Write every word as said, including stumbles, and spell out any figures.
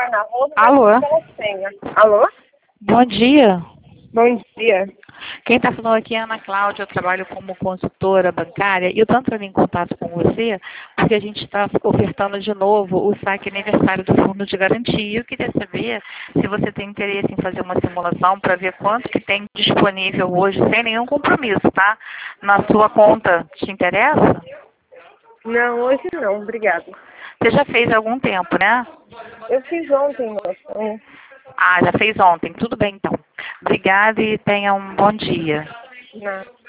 celular na rua, não Alô? vai ter senha. Alô? Bom dia. Bom dia. Quem está falando aqui é a Ana Cláudia, eu trabalho como consultora bancária e eu estou entrando em contato com você porque a gente está ofertando de novo o saque aniversário do Fundo de Garantia. Eu queria saber se você tem interesse em fazer uma simulação para ver quanto que tem disponível hoje, sem nenhum compromisso, tá? Na sua conta. Te interessa? Não, hoje não, obrigada. Você já fez há algum tempo, né? Eu fiz ontem, moça. Ah, já fez ontem. Tudo bem, então. Obrigada e tenha um bom dia. Não.